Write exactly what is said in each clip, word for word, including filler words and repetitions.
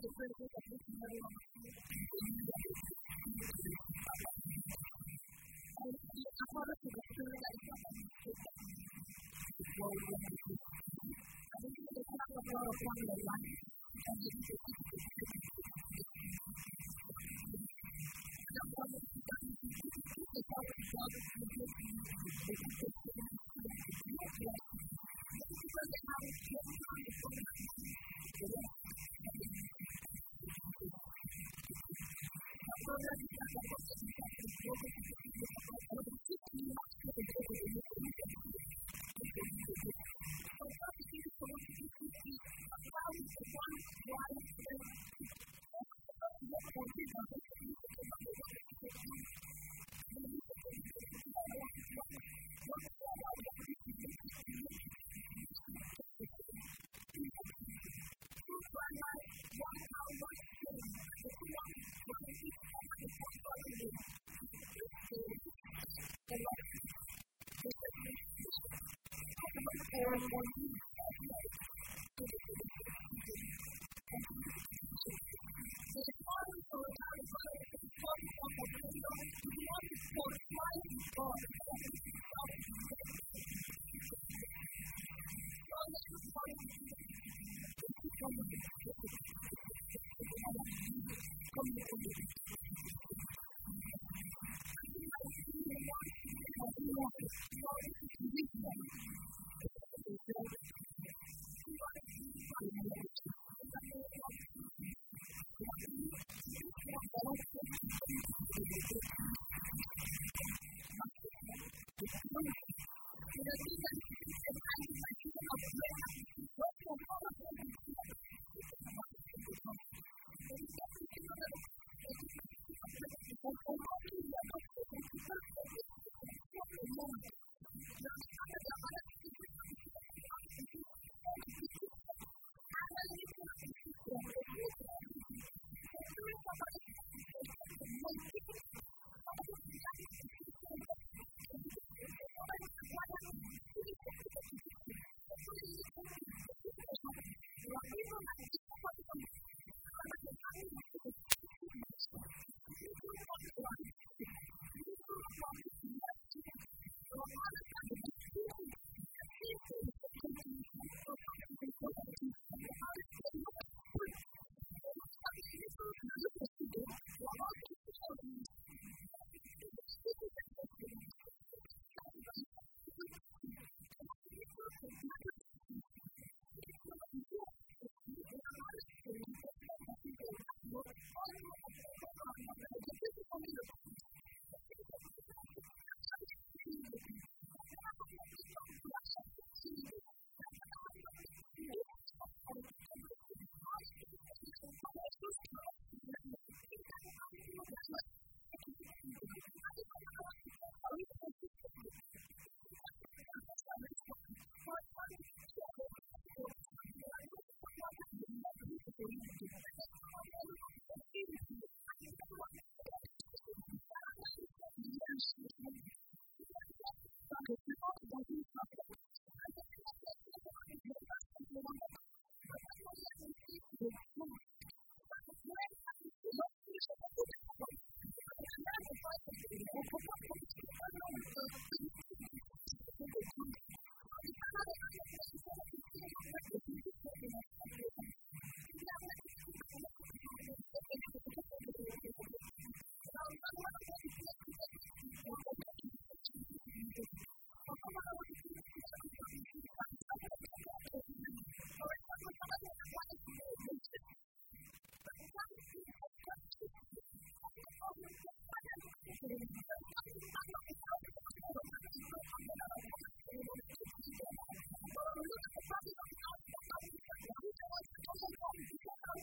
Thank you.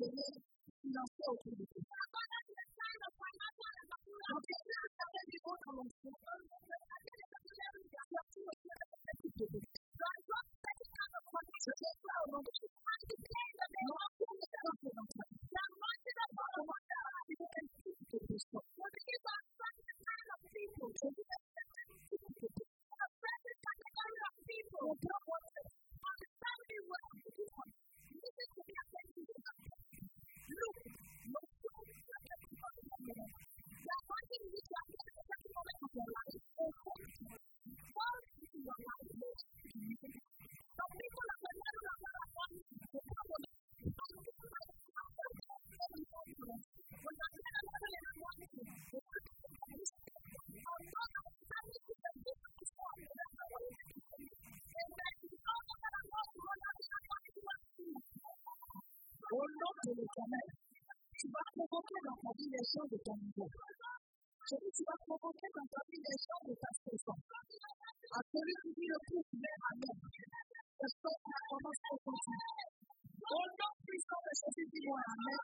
donner financer autour de vous. Donc, il y a un certain niveau dans mon cerveau. Je sais pas au nom de Jésus. Non, pour les représentants. Au nom de l'Éternel, tu vas provoquer dans ta vie les gens de ton niveau. Je dis, tu vas provoquer dans ta vie les gens de ta saison. À celui qui dit le coup, mais amen. Je sens que la commence à continuer. Au nom puissant de Jésus, dis-moi amen.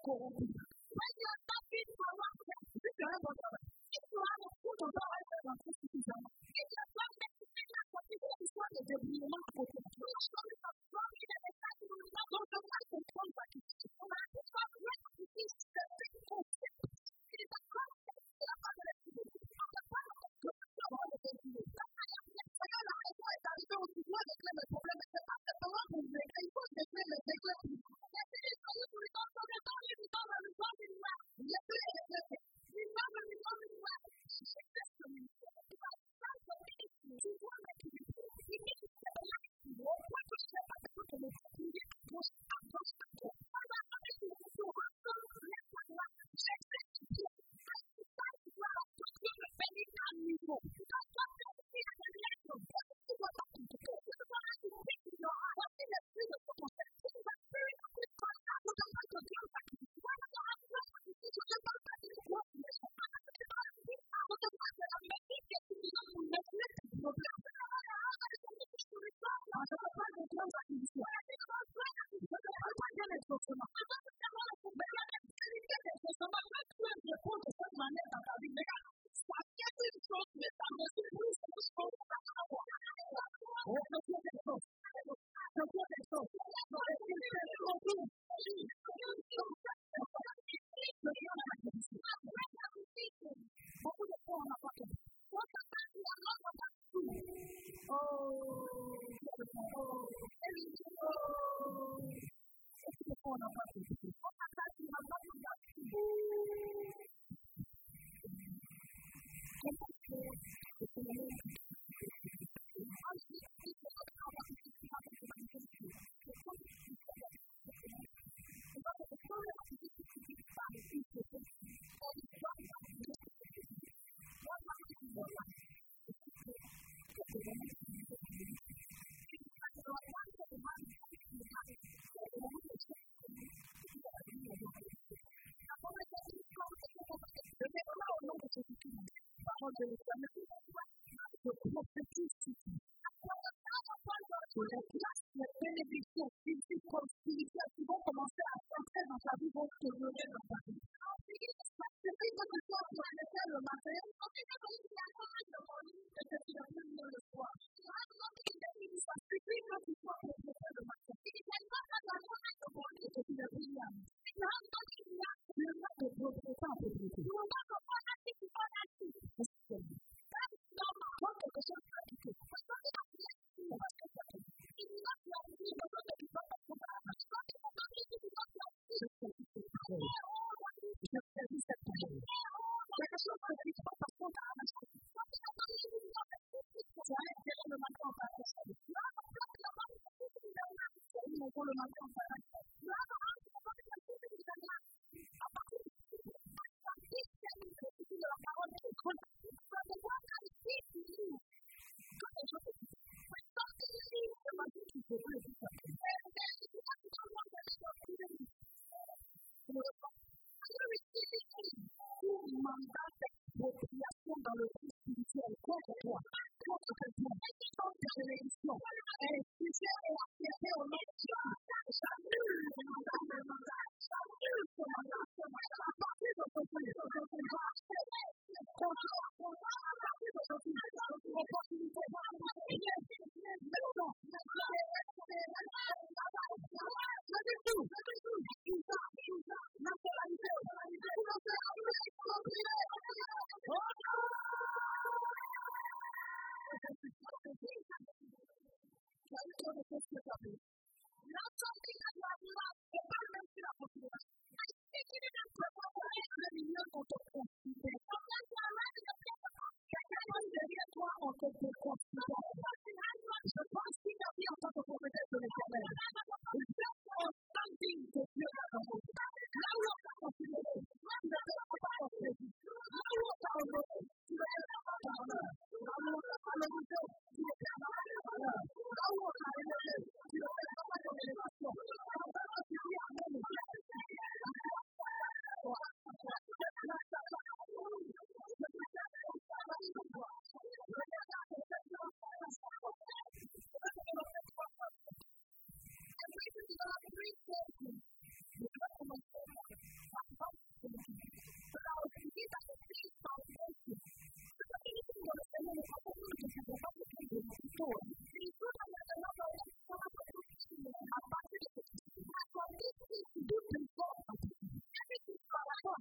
corrompu. When you are not fit for one thing, if you have a if you have a food of our life and sufficient, if you are not necessarily not for people who want to be not for them, we are sorry for struggling and exactly we not go to life and come back. And I think God will to this the thing for it is a concept that I'm going to do. I'm the part of the good of all of them. I don't know why I don't know what the kind of problem is. I'm the one who makes it. I'm the one who makes it.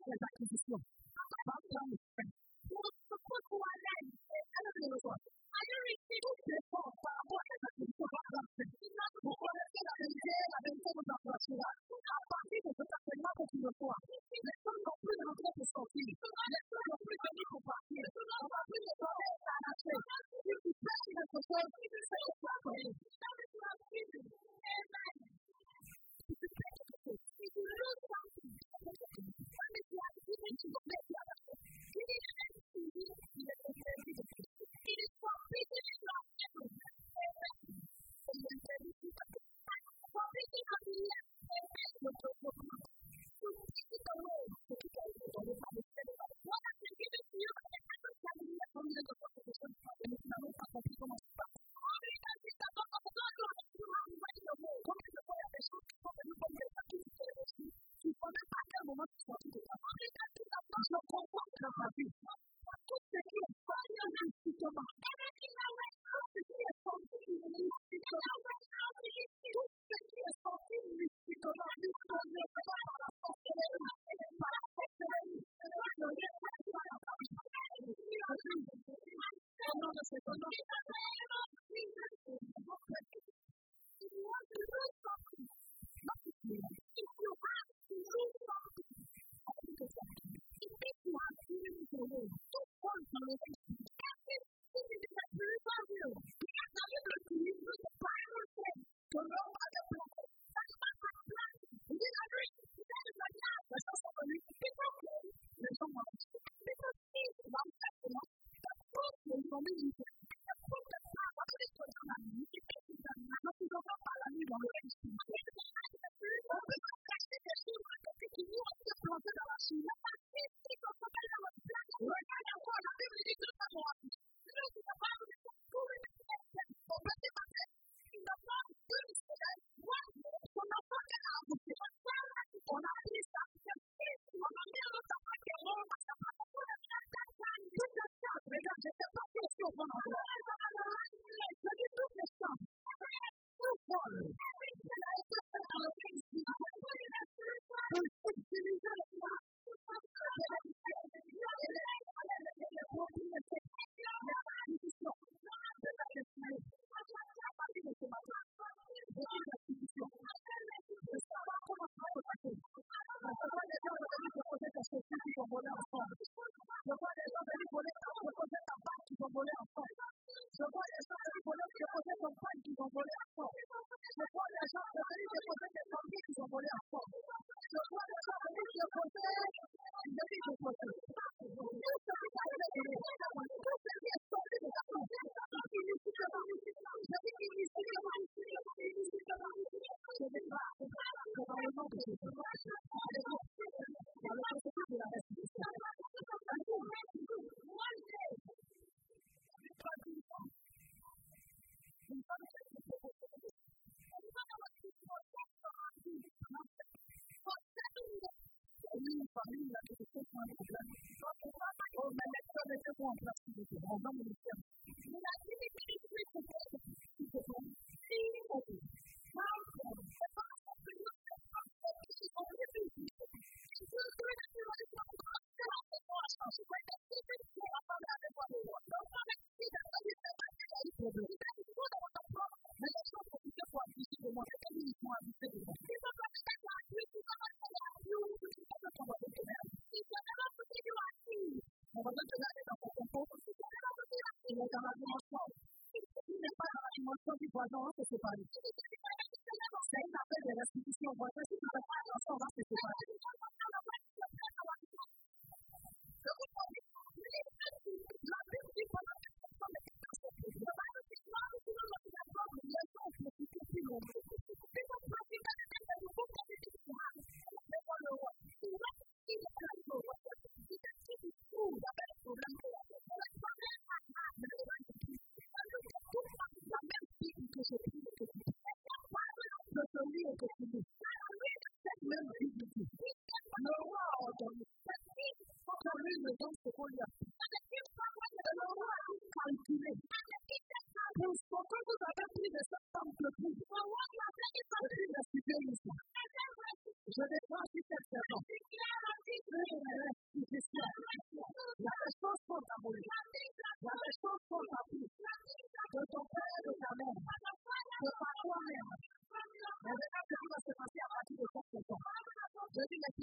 les acquisitions. Par dans le fait. Pour ce point-là, are you receiving the form par rapport à cette acquisition par exemple? Vous connaissez la vérité, la vérité vous embrassera. À partir de cet enseignement que tu reçois, les choses n'ont plus de droit pour sortir. Les choses n'ont plus de droit pour partir. On va plus de droit à arracher. Si tu fais quelque chose, c'est au point.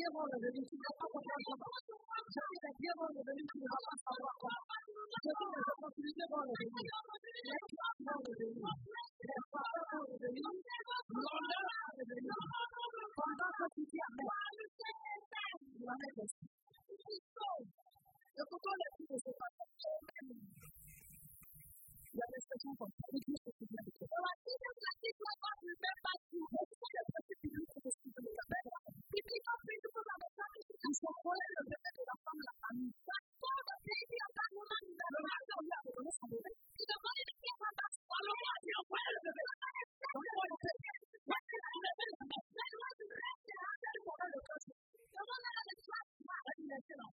bien revenu, tu ne vas pas comprendre comment. Je dis les biens vont revenir, tu ne vas pas savoir comment. Je dis les opportunités vont revenir. Les classes vont revenir. Les faveurs vont revenir. L'honneur va revenir. Pendant que tu dis Amen, tu vas mettre aussi. Le pourquoi les filles ne se passent pas. Il y a des questions comme ça. Il dit que tu viens de faire. La fille de la fille ne va plus faire partie. Mais tu sais, les petits filles qui se suivent de la mère. Ils ne sont plus tout dans la famille. Ils sont collés le bébé de la femme de la famille. Ça sort de pays qui ont un moment de le mal de lui a donné son bébé. Il demande de faire un bas. Alors, moi, j'ai envoyé le bébé. Donc, moi, le bébé. Moi, j'ai enlevé le bébé. Mais moi, je reste là. C'est le moment de cause. Demande à la classe. Moi, il est excellent.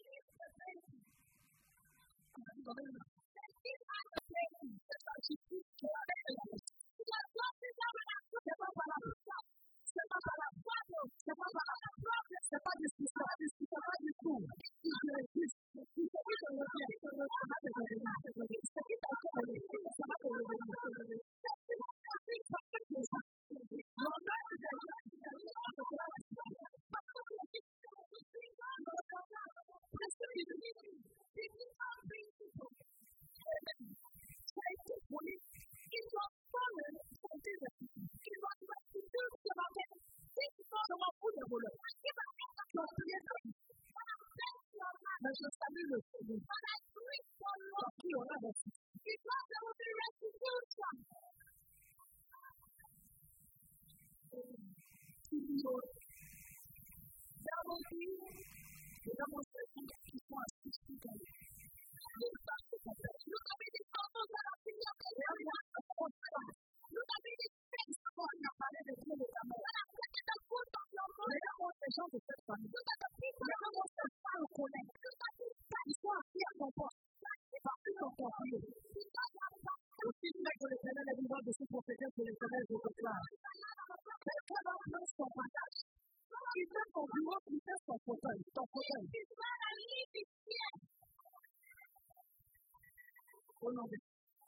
Je salue le Seigneur. Qui aura des filles. Dans mon pays, et dans mon pays, qui sont assis sous la lune. Les femmes se confessent. Nous avons des enfants dans la fille, et on a un contrat. Nous avons des textes pour en parler de Dieu de la mort. Mais là, on est gens de cette famille. Mais là, on ne pas le connaître. Ils sont assis à ton poste. Parce qu'ils sont confiés. Aussi, le mec de l'Éternel est vivant de ce prophétique de l'Éternel de déclare. Quelqu'un va prendre son bagage. Il fait son bureau, il fait son fauteuil. Ton fauteuil. Au nom de Dieu.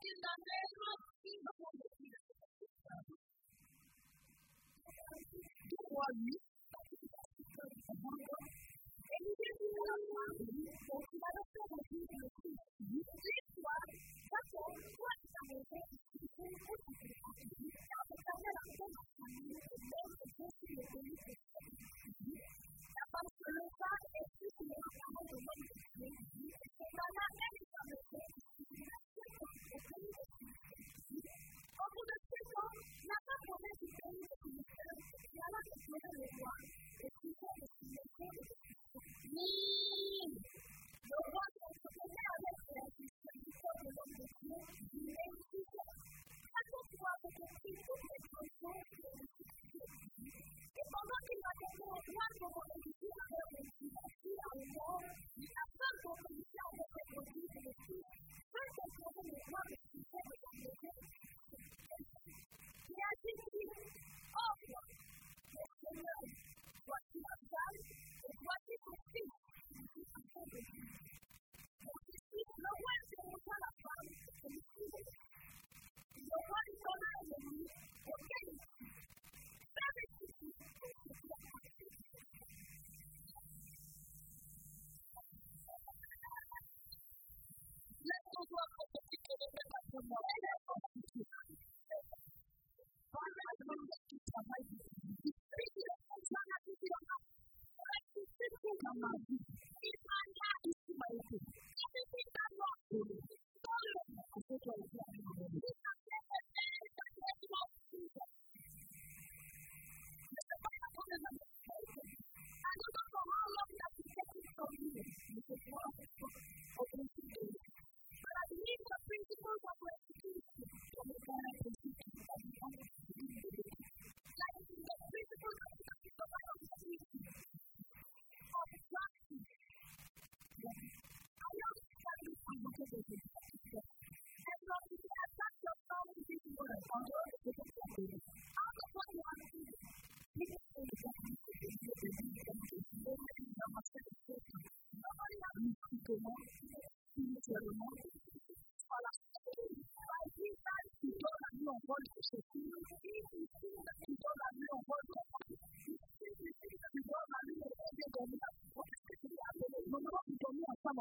Toi, lui,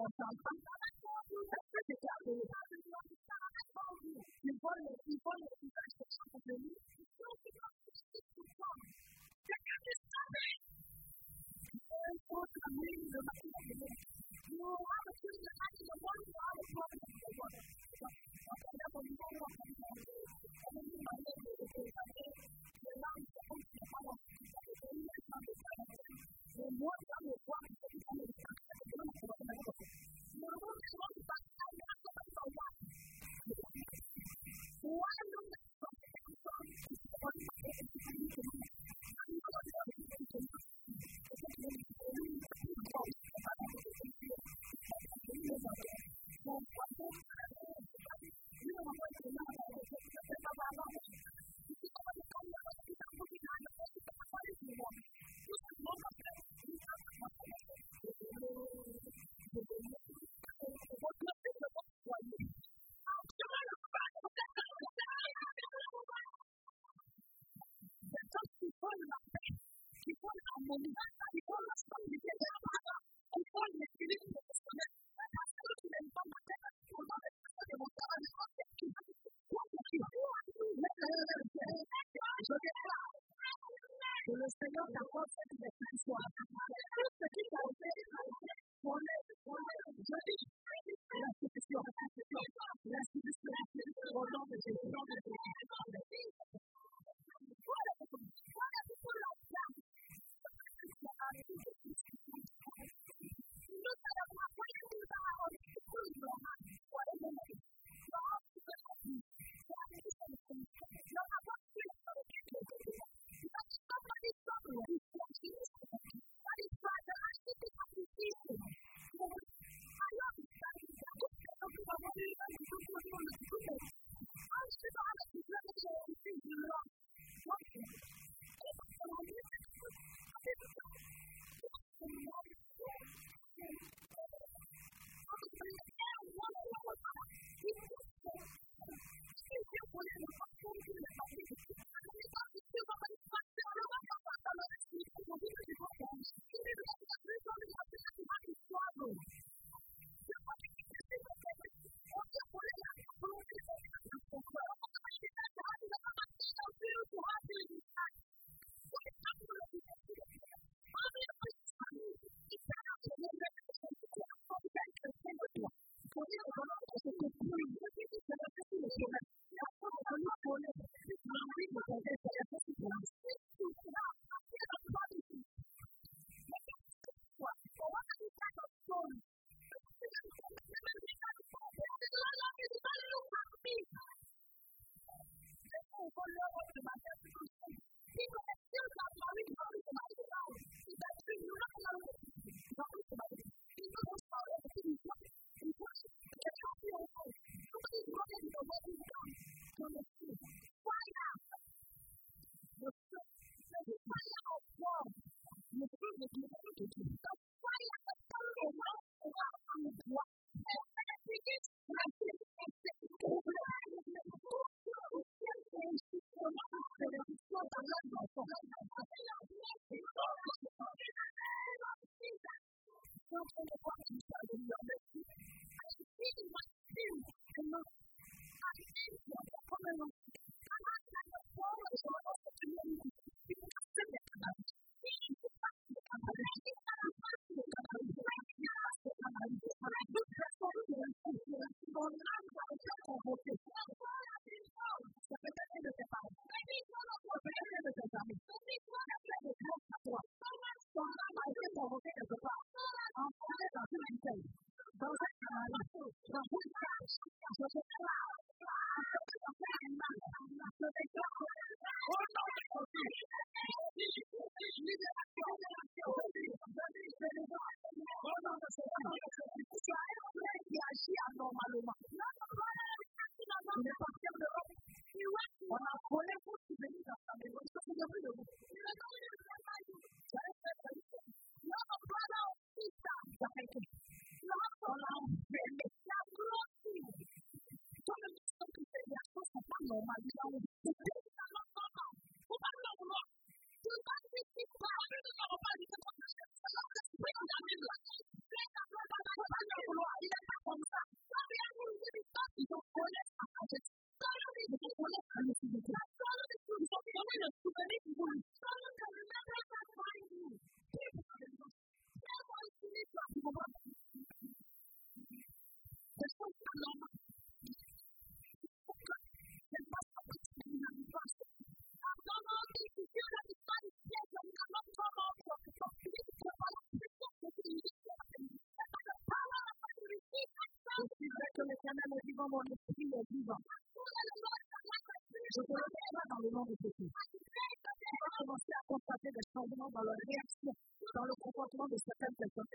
n'entend pas. Est-ce que c'est arrivé? Ils vont les ils vont les visages des gens de lui. Quelqu'un qui savait. Il faut terminer le matin. Nous avons tous les matins de moi, nous avons les fois de moi. On peut dire qu'on est bon, on peut dire qu'on est bon. On est bon, on est bon, on est bon. Les larmes se font sur la parole. Et moi, dans le bois, je suis dans le bois. Nous avons des gens qui passent à la parole. Moi, je ne sais pas. Le Seigneur t'accorde cette victoire. Tout ce qui t'a fait, on est, on est joli. L'institution, l'institution, au nom de Jésus, au nom de Jésus. est vivant, mon esprit est vivant. Je te remercie dans le nom de Jésus. Tu vas commencer à constater des changements dans leur réaction, dans le comportement de certaines personnes.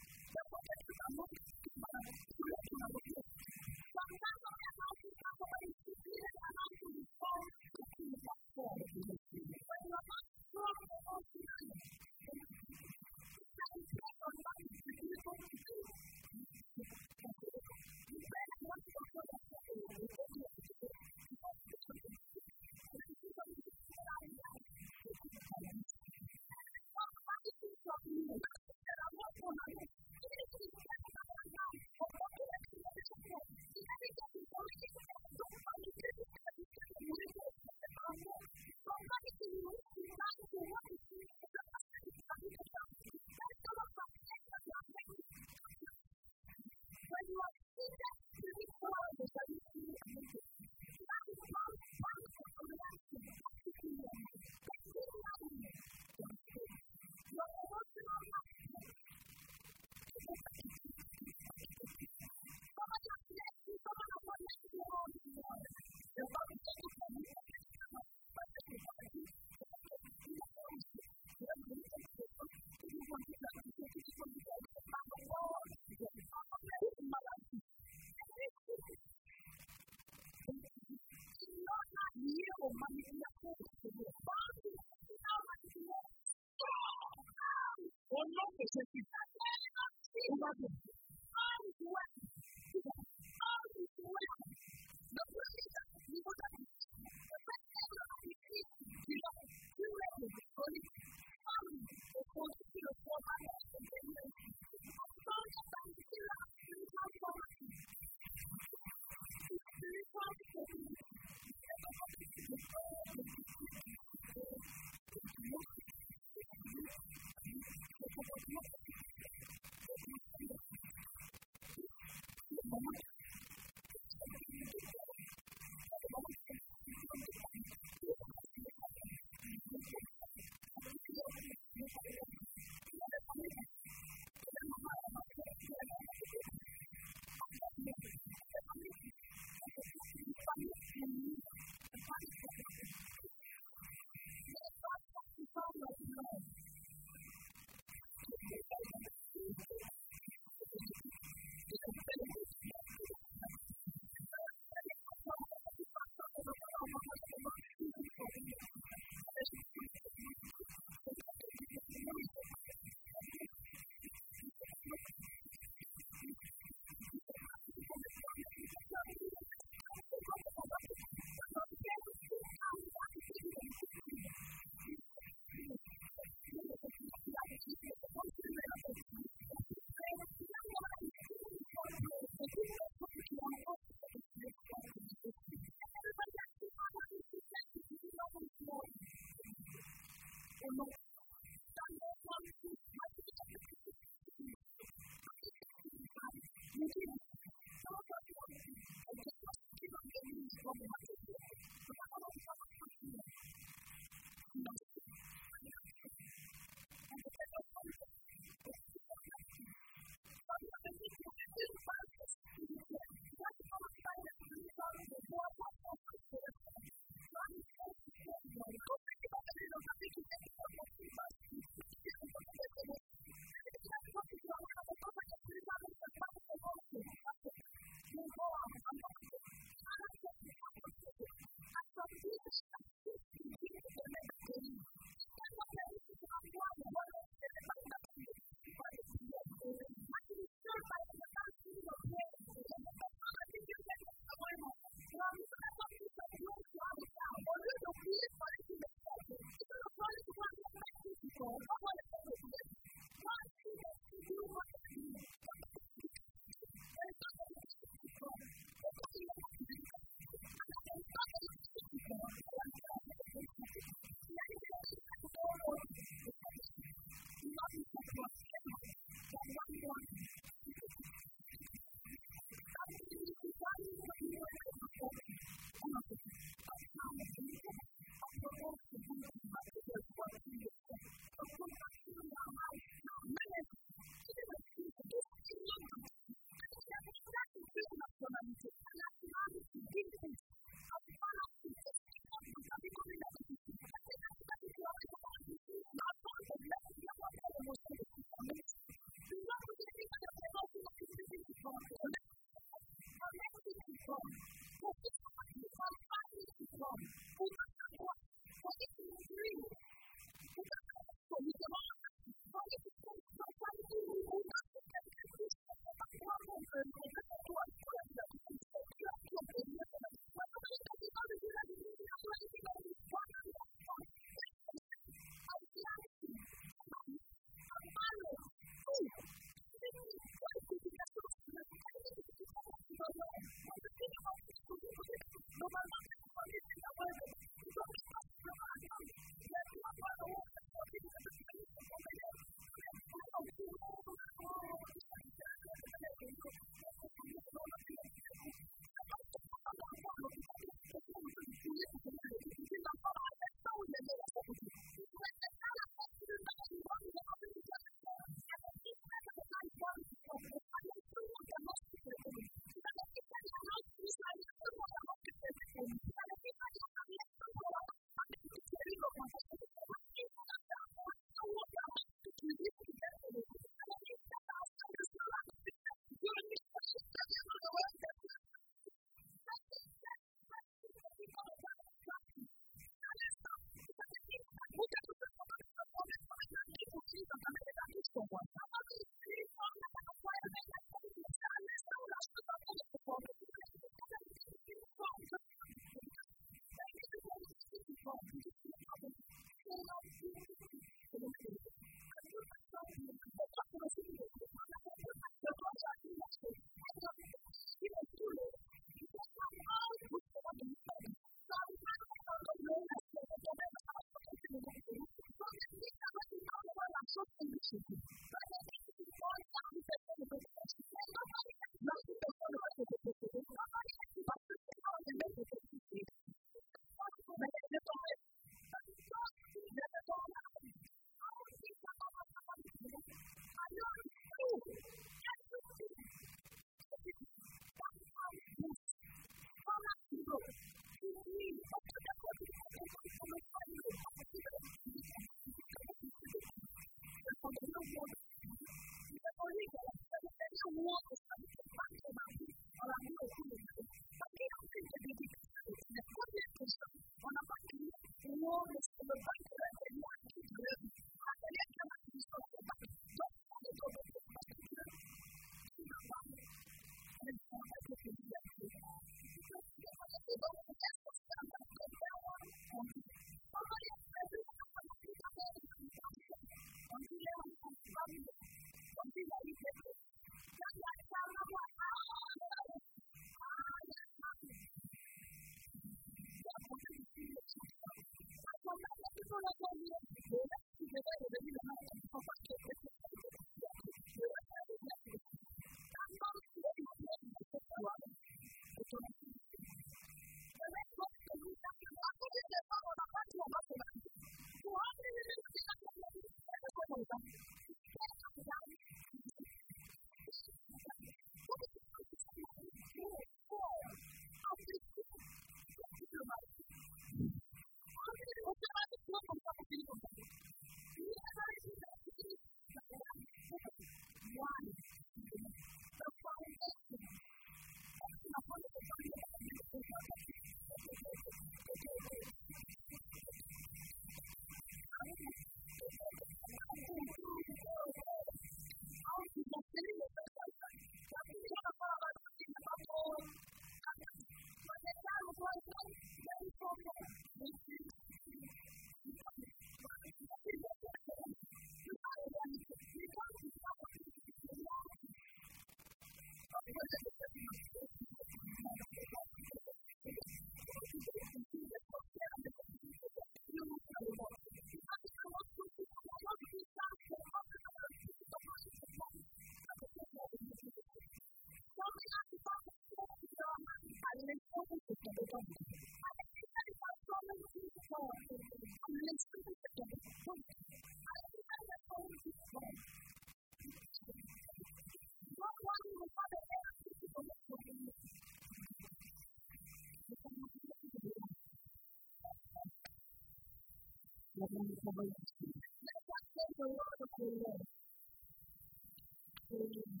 Let us say the word of the Lord.